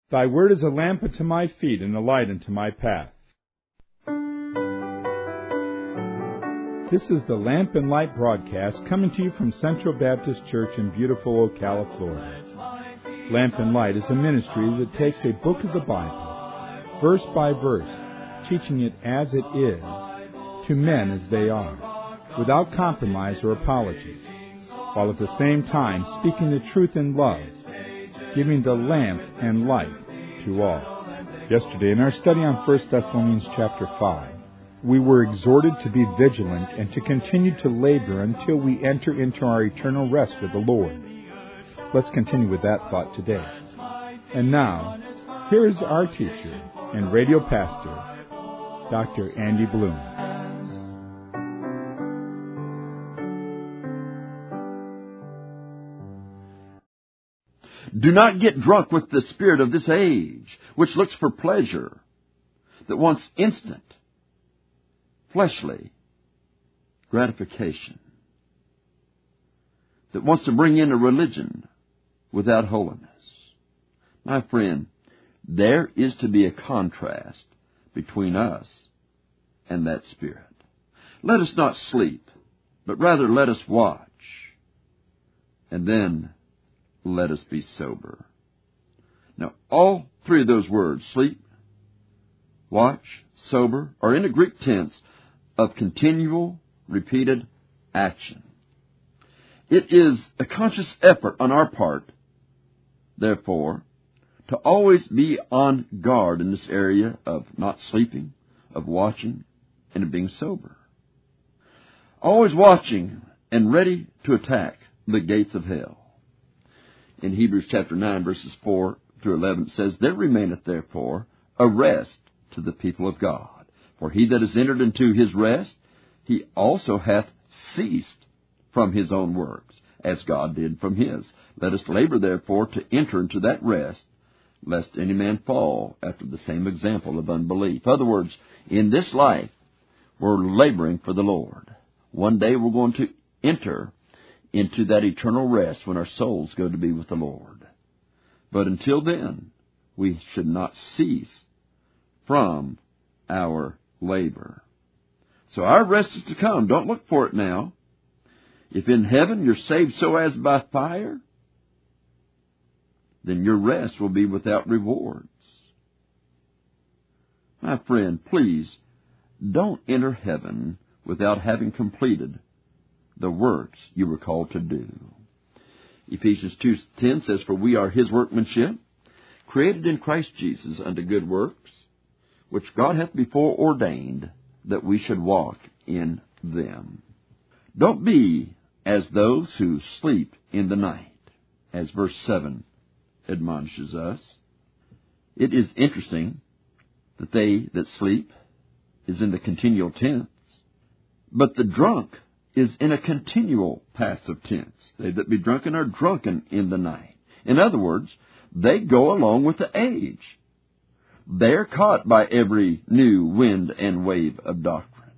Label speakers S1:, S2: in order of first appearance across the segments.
S1: Thy word is a lamp unto my feet and a light unto my path. This is the Lamp and Light broadcast coming to you from Central Baptist Church in beautiful Ocala, Florida. Lamp and Light is a ministry that takes a book of the Bible, verse by verse, teaching it as it is, to men as they are, without compromise or apologies, while at the same time speaking the truth in love, giving the lamp and light to all. Yesterday, in our study on 1 Thessalonians chapter 5, we were exhorted to be vigilant and to continue to labor until we enter into our eternal rest with the Lord. Let's continue with that thought today. And now, here is our teacher and radio pastor, Dr. Andy Bloom.
S2: Do not get drunk with the spirit of this age, which looks for pleasure, that wants instant, fleshly gratification, that wants to bring in a religion without holiness. My friend, there is to be a contrast between us and that spirit. Let us not sleep, but rather let us watch, and then let us be sober. Now, all three of those words, sleep, watch, sober, are in a Greek tense of continual, repeated action. It is a conscious effort on our part, therefore, to always be on guard in this area of not sleeping, of watching, and of being sober. Always watching and ready to attack the gates of hell. In Hebrews chapter 9, verses 4 through 11, it says, There remaineth therefore a rest to the people of God. For he that is entered into his rest, he also hath ceased from his own works, as God did from his. Let us labor therefore to enter into that rest, lest any man fall after the same example of unbelief. In other words, in this life, we're laboring for the Lord. One day we're going to enter into that eternal rest when our souls go to be with the Lord. But until then, we should not cease from our labor. So our rest is to come. Don't look for it now. If in heaven you're saved so as by fire, then your rest will be without rewards. My friend, please don't enter heaven without having completed the works you were called to do. Ephesians 2:10 says, For we are his workmanship, created in Christ Jesus unto good works, which God hath before ordained that we should walk in them. Don't be as those who sleep in the night, as verse 7 admonishes us. It is interesting that they that sleep is in the continual tense, but the drunk is in a continual passive tense. They that be drunken are drunken in the night. In other words, they go along with the age. They're caught by every new wind and wave of doctrine.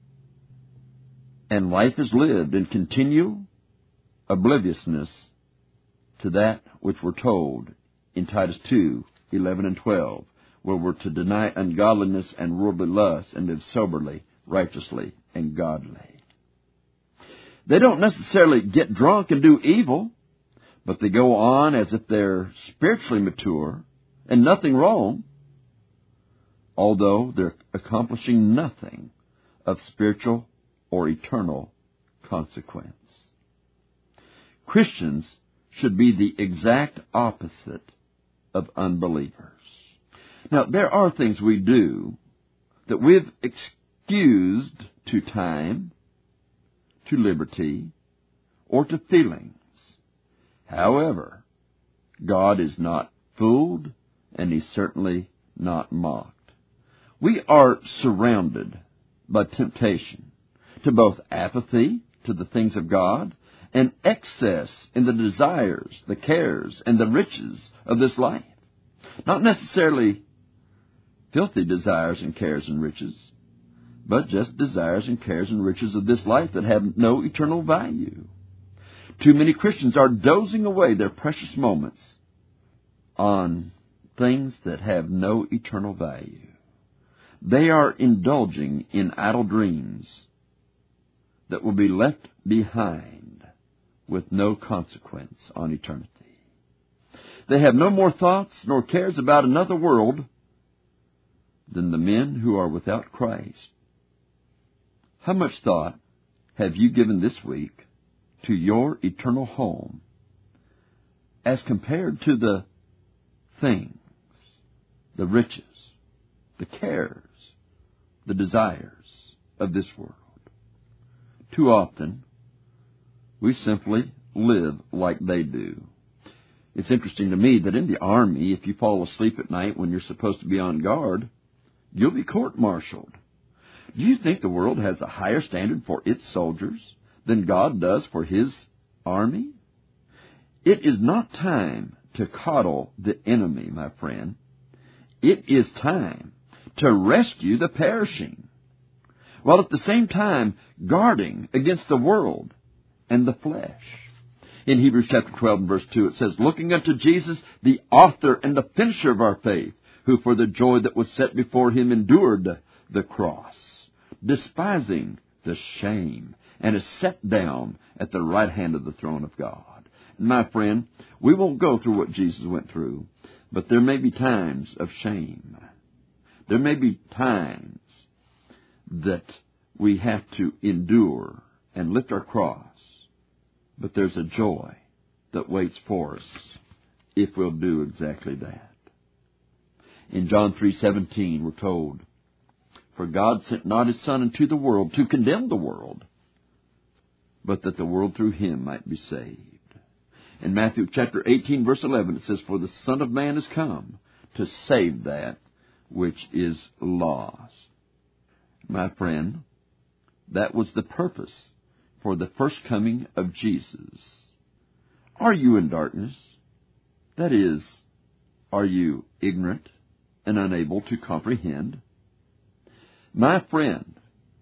S2: And life is lived in continual obliviousness to that which we're told in Titus 2:11 and 12, where we're to deny ungodliness and worldly lust and live soberly, righteously, and godly. They don't necessarily get drunk and do evil, but they go on as if they're spiritually mature and nothing wrong, although they're accomplishing nothing of spiritual or eternal consequence. Christians should be the exact opposite of unbelievers. Now, there are things we do that we've excused to time, to liberty, or to feelings. However, God is not fooled, and he's certainly not mocked. We are surrounded by temptation to both apathy to the things of God and excess in the desires, the cares, and the riches of this life. Not necessarily filthy desires and cares and riches, but just desires and cares and riches of this life that have no eternal value. Too many Christians are dozing away their precious moments on things that have no eternal value. They are indulging in idle dreams that will be left behind with no consequence on eternity. They have no more thoughts nor cares about another world than the men who are without Christ. How much thought have you given this week to your eternal home as compared to the things, the riches, the cares, the desires of this world? Too often, we simply live like they do. It's interesting to me that in the Army, if you fall asleep at night when you're supposed to be on guard, you'll be court-martialed. Do you think the world has a higher standard for its soldiers than God does for His army? It is not time to coddle the enemy, my friend. It is time to rescue the perishing, while at the same time guarding against the world and the flesh. In Hebrews chapter 12 and verse 2, it says, "Looking unto Jesus, the author and the finisher of our faith, who for the joy that was set before Him endured the cross, despising the shame, and is set down at the right hand of the throne of God." My friend, we won't go through what Jesus went through, but there may be times of shame. There may be times that we have to endure and lift our cross, but there's a joy that waits for us if we'll do exactly that. In John 3:17, we're told, "For God sent not His Son into the world to condemn the world, but that the world through Him might be saved." In Matthew chapter 18, verse 11, it says, "For the Son of Man is come to save that which is lost." My friend, that was the purpose for the first coming of Jesus. Are you in darkness? That is, are you ignorant and unable to comprehend? My friend,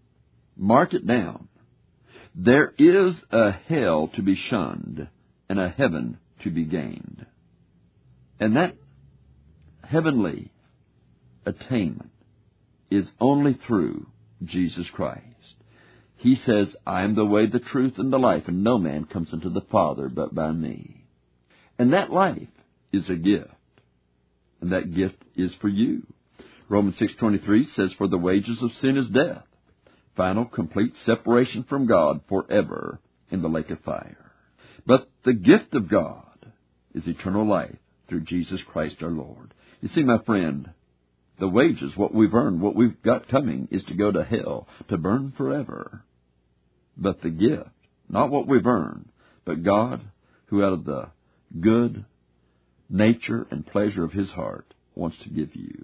S2: mark it down. There is a hell to be shunned and a heaven to be gained. And that heavenly attainment is only through Jesus Christ. He says, "I am the way, the truth, and the life, and no man comes unto the Father but by me." And that life is a gift. And that gift is for you. Romans 6:23 says, "For the wages of sin is death, final, complete separation from God forever in the lake of fire. But the gift of God is eternal life through Jesus Christ our Lord." You see, my friend, the wages, what we've earned, what we've got coming, is to go to hell, to burn forever. But the gift, not what we've earned, but God, who out of the good nature and pleasure of His heart wants to give you,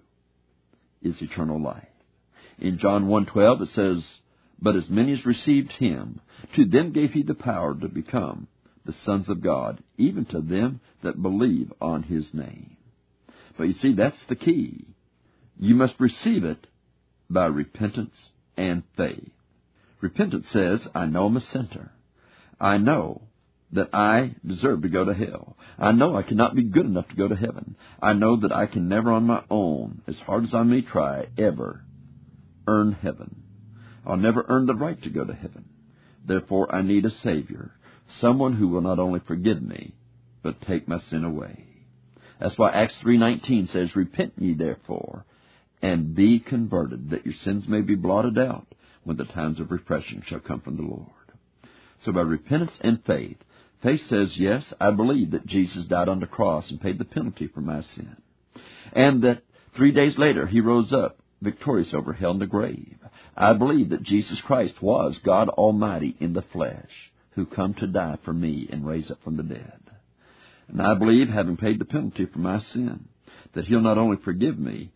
S2: is eternal life. In John 1:12 it says, "But as many as received Him, to them gave He the power to become the sons of God, even to them that believe on His name." But you see, that's the key. You must receive it by repentance and faith. Repentance says, "I know I'm a sinner. I know that I deserve to go to hell. I know I cannot be good enough to go to heaven. I know that I can never on my own, as hard as I may try, ever earn heaven. I'll never earn the right to go to heaven. Therefore, I need a Savior, someone who will not only forgive me, but take my sin away." That's why Acts 3:19 says, "Repent ye therefore, and be converted, that your sins may be blotted out, when the times of refreshing shall come from the Lord." So by repentance and faith, faith says, yes, I believe that Jesus died on the cross and paid the penalty for my sin, and that 3 days later He rose up victorious over hell and the grave. I believe that Jesus Christ was God Almighty in the flesh, who come to die for me and raise up from the dead. And I believe, having paid the penalty for my sin, that He'll not only forgive me,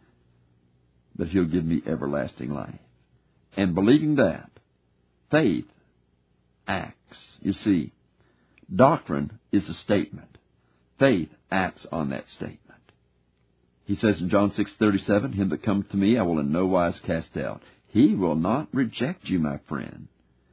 S2: but He'll give me everlasting life. And believing that, faith acts. You see, doctrine is a statement. Faith acts on that statement. He says in John 6:37, "Him that cometh to me I will in no wise cast out." He will not reject you, my friend.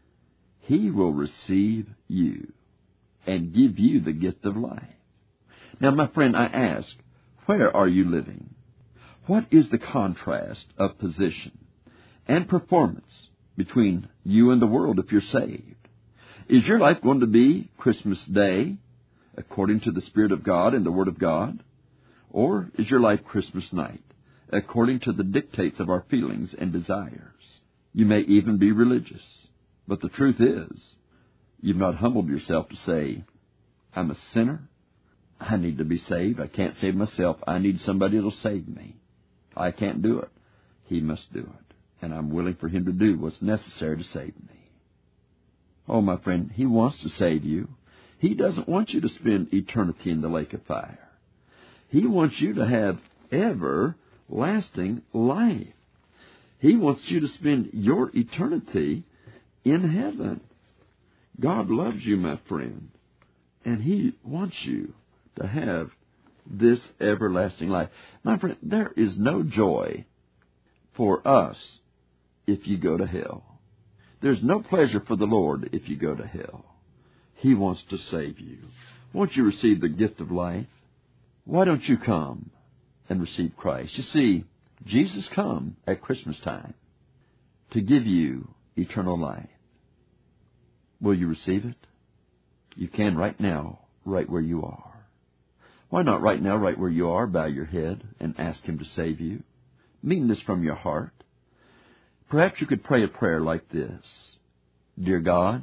S2: He will receive you and give you the gift of life. Now, my friend, I ask, Where are you living? What is the contrast of position and performance between you and the world if you're saved? Is your life going to be Christmas Day, according to the Spirit of God and the Word of God? Or is your life Christmas night, according to the dictates of our feelings and desires? You may even be religious, but the truth is, you've not humbled yourself to say, I'm a sinner. I need to be saved. I can't save myself. I need somebody that'll save me. I can't do it. He must do it. And I'm willing for Him to do what's necessary to save me. Oh, my friend, He wants to save you. He doesn't want you to spend eternity in the lake of fire. He wants you to have everlasting life. He wants you to spend your eternity in heaven. God loves you, my friend, and He wants you to have this everlasting life. My friend, there is no joy for us if you go to hell. There's no pleasure for the Lord if you go to hell. He wants to save you. Won't you receive the gift of life? Why don't you come and receive Christ? You see, Jesus come at Christmas time to give you eternal life. Will you receive it? You can right now, right where you are. Why not right now, right where you are, bow your head and ask Him to save you? Mean this from your heart. Perhaps you could pray a prayer like this. Dear God,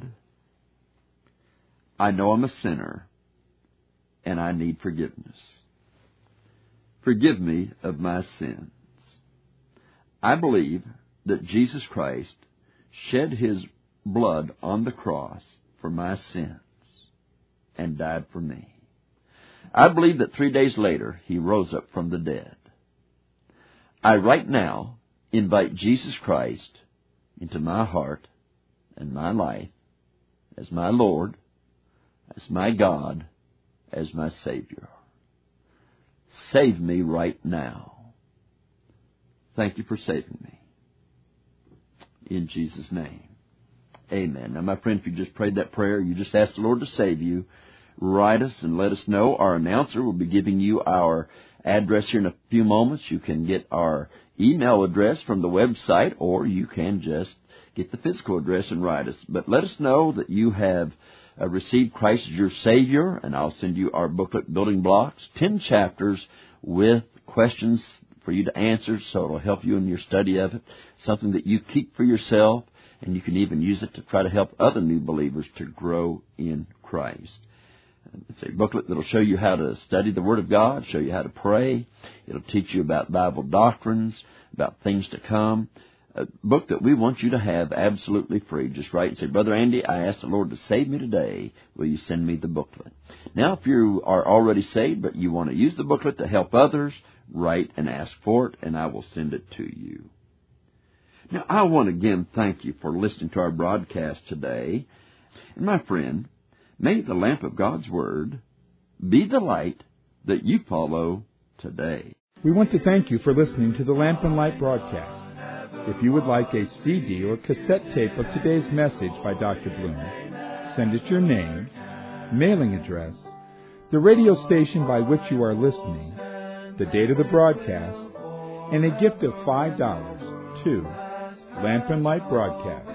S2: I know I'm a sinner and I need forgiveness. Forgive me of my sins. I believe that Jesus Christ shed His blood on the cross for my sins and died for me. I believe that 3 days later He rose up from the dead. I right now invite Jesus Christ into my heart and my life as my Lord, as my God, as my Savior. Save me right now. Thank you for saving me. In Jesus' name. Amen. Now, my friend, if you just prayed that prayer, you just asked the Lord to save you, write us and let us know. Our announcer will be giving you our address here in a few moments. You can get our email address from the website, or you can just get the physical address and write us. But let us know that you have received Christ as your Savior, and I'll send you our booklet, Building Blocks, 10 chapters with questions for you to answer, so it'll help you in your study of it, something that you keep for yourself, and you can even use it to try to help other new believers to grow in Christ. It's a booklet that will show you how to study the Word of God, show you how to pray. It'll teach you about Bible doctrines, about things to come. A book that we want you to have absolutely free. Just write and say, Brother Andy, I asked the Lord to save me today. Will you send me the booklet? Now, if you are already saved, but you want to use the booklet to help others, write and ask for it, and I will send it to you. Now, I want to again thank you for listening to our broadcast today. And my friend, may the lamp of God's Word be the light that you follow today.
S1: We want to thank you for listening to the Lamp and Light broadcast. If you would like a CD or cassette tape of today's message by Dr. Bloom, send us your name, mailing address, the radio station by which you are listening, the date of the broadcast, and a gift of $5 to Lamp and Light Broadcast,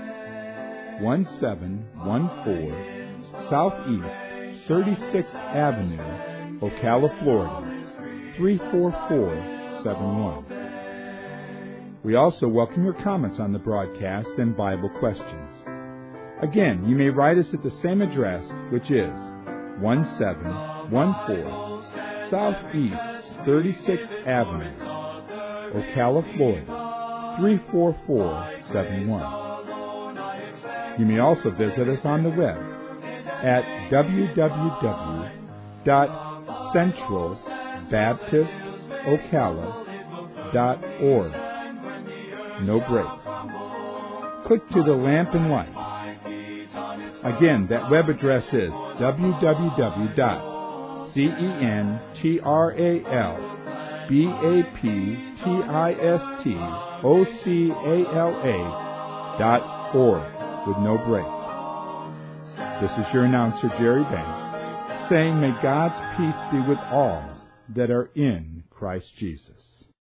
S1: 1714 Southeast 36th Avenue, Ocala, Florida, 34471. We also welcome your comments on the broadcast and Bible questions. Again, you may write us at the same address, which is 1714 Southeast 36th Avenue, Ocala, Florida, 34471. You may also visit us on the web at www.centralbaptistocala.org. No breaks. Click to the Lamp and Light. Again, that web address is www.centralbaptistocala.org with no breaks. This is your announcer, Jerry Banks, saying, may God's peace be with all that are in Christ. Christ Jesus.